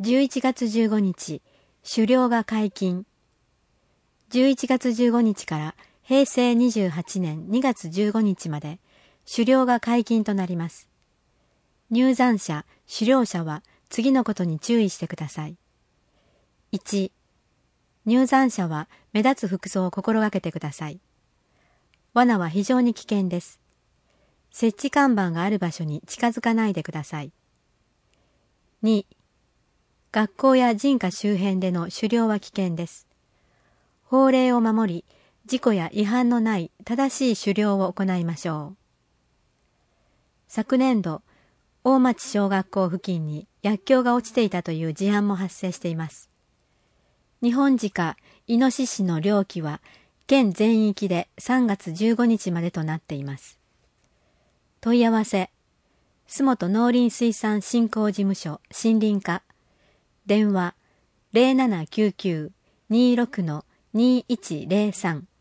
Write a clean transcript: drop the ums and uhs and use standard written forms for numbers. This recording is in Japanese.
11月15日、狩猟が解禁。11月15日から平成28年2月15日まで狩猟が解禁となります。入山者、狩猟者は次のことに注意してください。1、入山者は目立つ服装を心がけてください。罠は非常に危険です。設置看板がある場所に近づかないでください。2、学校や人家周辺での狩猟は危険です。法令を守り、事故や違反のない正しい狩猟を行いましょう。昨年度、大町小学校付近に薬莢が落ちていたという事案も発生しています。日本鹿、イノシシの猟期は県全域で3月15日までとなっています。問い合わせ、洲本農林水産振興事務所森林課、電話 0799-26-2103